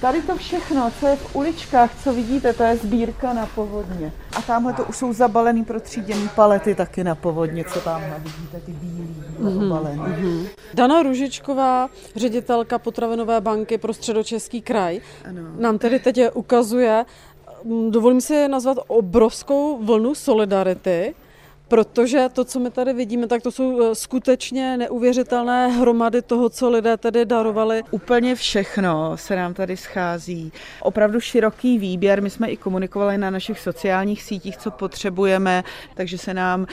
Tady to všechno, co je v uličkách, co vidíte, to je sbírka na povodně. A tamhle to už jsou zabalený protříděný palety taky na povodně, co tamhle vidíte, ty bílý obalený. Dana Růžičková, ředitelka Potravinové banky pro Středočeský kraj, nám tedy teď ukazuje, dovolím si nazvat obrovskou vlnu solidarity, protože to, co my tady vidíme, tak to jsou skutečně neuvěřitelné hromady toho, co lidé tedy darovali. Úplně všechno se nám tady schází. Opravdu široký výběr. My jsme i komunikovali na našich sociálních sítích, co potřebujeme, takže se nám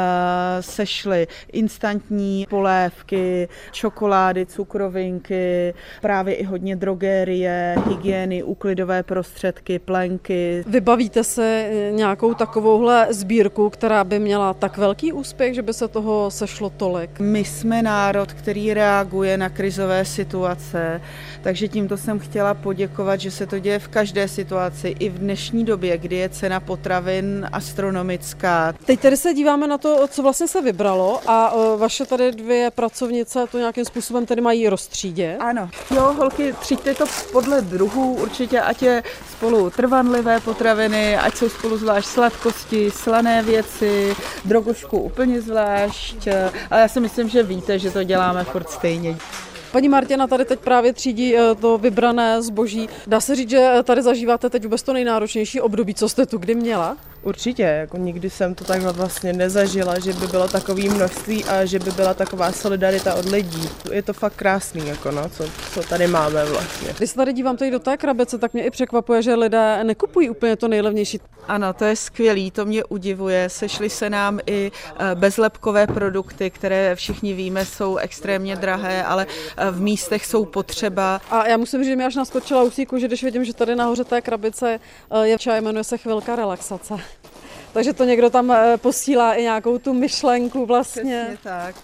sešly instantní polévky, čokolády, cukrovinky, právě i hodně drogérie, hygieny, úklidové prostředky, plenky. Vybavíte se nějakou takovouhle sbírku, která by měla tak velký úspěch, že by se toho sešlo tolik? My jsme národ, který reaguje na krizové situace, takže tímto jsem chtěla poděkovat, že se to děje v každé situaci, i v dnešní době, kdy je cena potravin astronomická. Teď tedy se díváme na to, co vlastně se vybralo a vaše tady dvě pracovnice to nějakým způsobem tedy mají rozstřídit. Ano. Jo, holky, tříďte to podle druhů, určitě, ať je spolu trvanlivé potraviny, ať jsou spolu zvlášť sladkosti, slané věci, drogošku úplně zvlášť, ale já si myslím, že víte, že to děláme furt stejně. Paní Martina tady teď právě třídí to vybrané zboží. Dá se říct, že tady zažíváte teď vůbec to nejnáročnější období, co jste tu kdy měla? Určitě, jako nikdy jsem to takhle vlastně nezažila, že by bylo takové množství a že by byla taková solidarita od lidí. Je to fakt krásný, jako no, co tady máme vlastně. Když se tady dívám tady do té krabice, tak mě i překvapuje, že lidé nekupují úplně to nejlevnější. Ano, to je skvělý, to mě udivuje. Sešly se nám i bezlepkové produkty, které všichni víme, jsou extrémně drahé, ale v místech jsou potřeba. A já musím říct, že mi až naskočila usíku, že když vidím, že tady nahoře té krabice je čaj, jmenuje se Chvilka relaxace. Takže to někdo tam posílá i nějakou tu myšlenku vlastně. Přesně tak.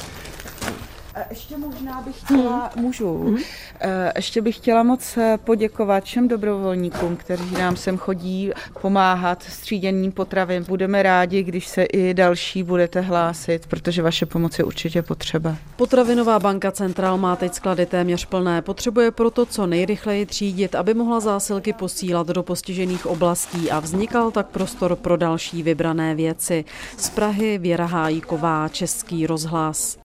Ještě možná bych chtěla, ještě bych chtěla moc poděkovat všem dobrovolníkům, kteří nám sem chodí pomáhat s tříděním potravin. Budeme rádi, když se i další budete hlásit, protože vaše pomoc je určitě potřeba. Potravinová banka Centrál má teď sklady téměř plné. Potřebuje proto co nejrychleji třídit, aby mohla zásilky posílat do postižených oblastí a vznikal tak prostor pro další vybrané věci. Z Prahy Věra Hájíková, Český rozhlas.